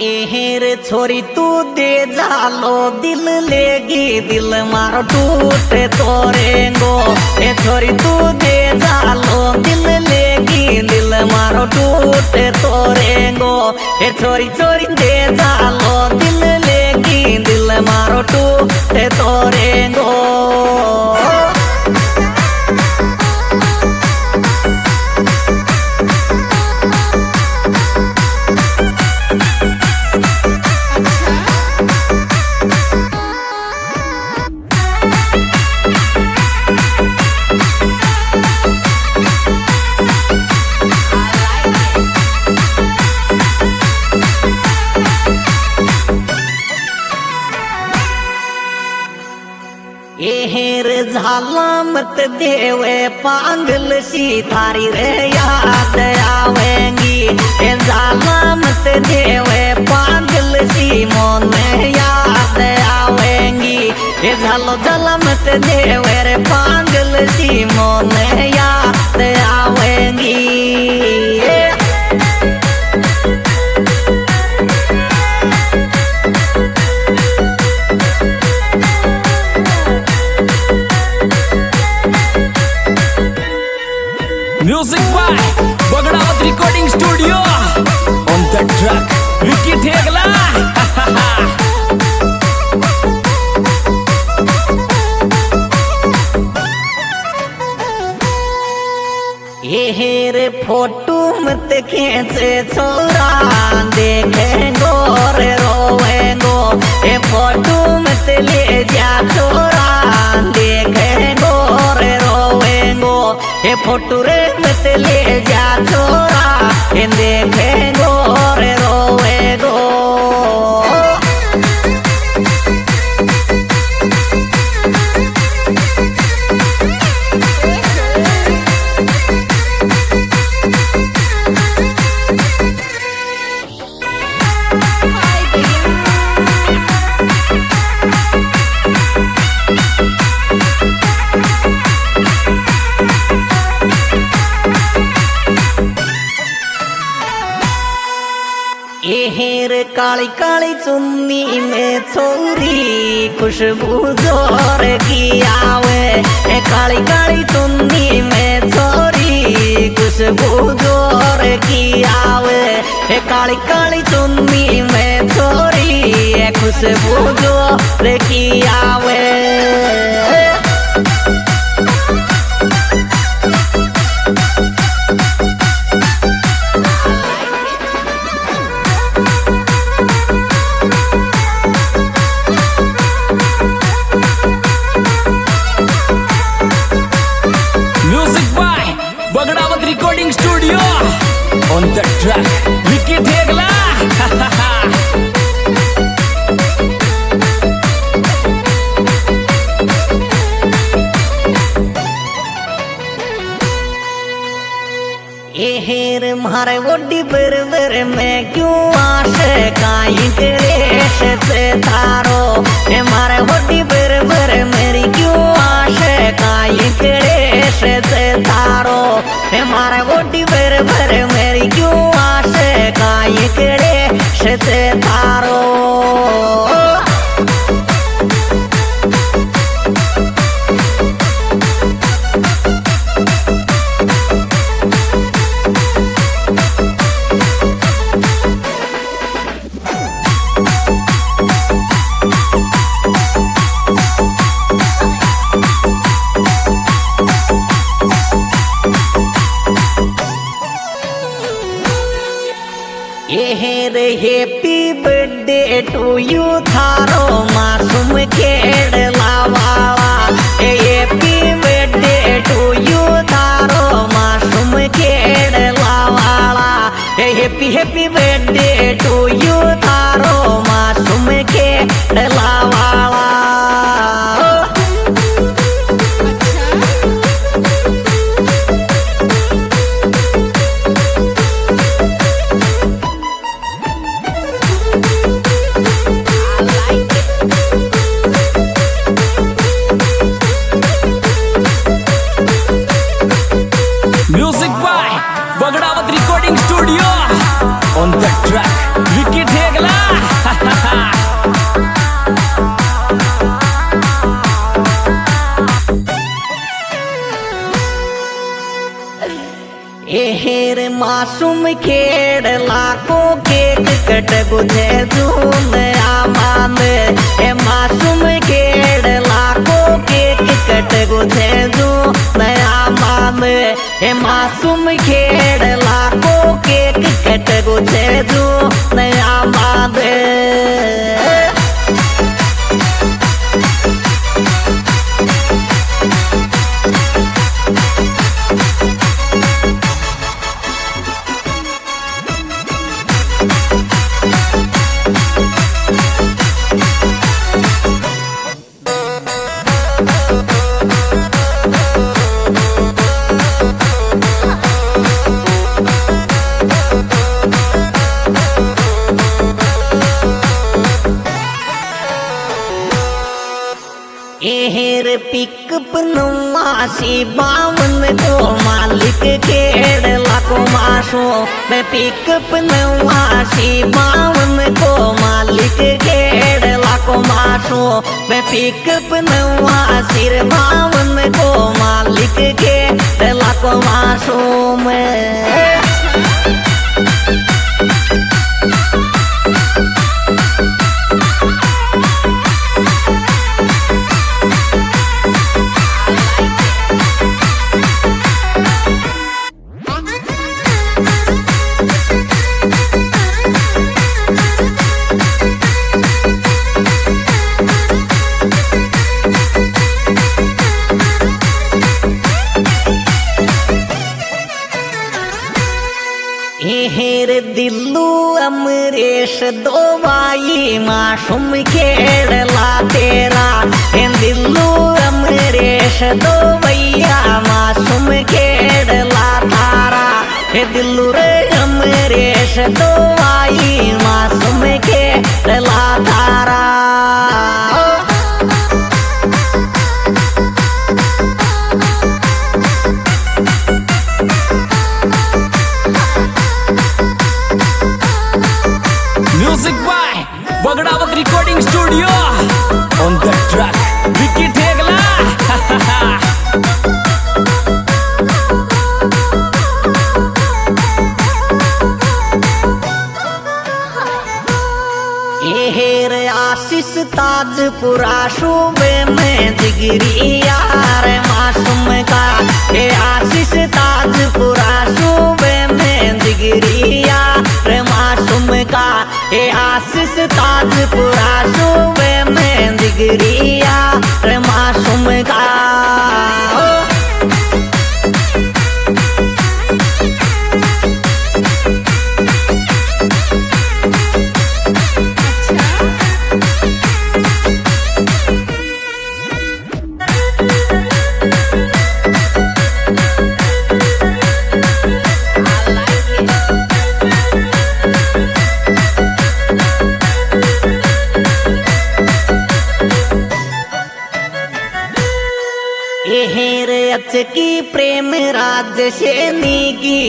एहेर छोरी तू दे जालो दिल लेगी दिल मारो टूटे तोरेंगो। ए छोरी तू दे जालो दिल लेगी दिल मारो टूटे तोरेंगो। ए छोरी छोरी दे जालो दिल लेगी दिल मारो टूटे तोरेंगो। एहेर झाला मत देवे पागल सी थारी रे याद आवेंगी। ए झाला मत देवे पागल सी मन में याद आवेंगी। ए झालो झाला मत देवे रे पागल सी मन में याद आवेंगी। Music by Bagdawat Recording Studio. On the track, Vicky Thegla. एहेर फोटो मत खींचे छोरा देखेंगो रे रोवेंगो। ए फोटो मत ले जा छोरा देखेंगो रे रोवेंगो। ए फोटो रे मत ले जा छोरा देखेंगो रे रोवेंगो। एहेर काली काली चुन्नी में छोरी खुशबू जोर की आवे। ए काली काली चुन्नी में छोरी खुशबू जोर की आवे। ए काली काली चुन्नी में छोरी खुशबू जोर की आवे। Bagdawat Recording Studio. On the track, Vicky Thegla. एहेर मारे वोडी बरबर में क्यों आशे काई तेरेश से थारो। ए मारे वोडी बरबर मेरी क्यों आशे काई तेरेश से थारो। ए मारे वोडी बरबर मेरी क्यों आशे काई तेरेश से थारो। एहेर हैप्पी बर्थडे टू यू थारो मासूम खेड़ला वाला। हैप्पी बर्थडे टू यू थारो मासूम खेड़ला वाला। Happy happy birthday to you थारो मासूम खेड़ला वाला। Bagdawat Recording Studio. On the track, Vicky Thegla. मासूम खेड़ला को केक कट बुझे जून आमान हे मासूम खेड़ला को केक कट बुझे जून आमान हे मासूम खेड़ला को केक कट बुझे जून आमान एहर पिकअप 8952 को मालिक खेड़ला को मासो मैं पिकअप 8952 को मालिक खेड़ला को मासो मैं पिकअप 8952 को मालिक खेड़ला को मासो मैं हेर दिल्लू अमरेश दो भाई मासूम खेड़ला तेरा हे दिल्लू अमरेश दो भैया मासूम खेड़ला थारा हे दिल्लू रे अमरेश दो भाई मासूम खेड़ला थारा Music by Bagdawat Recording Studio. On the track, Vicky Thegla. हेर आशीष ताजपुरा शोबे में जिगरी यार मासूम का हे आशीष ताजपुरा शोबे में जिगरी यार मासूम का हे आशीष ताजपुरा शोबे में जिगरी यार मासूम का हेर अचकी प्रेम राज से नी की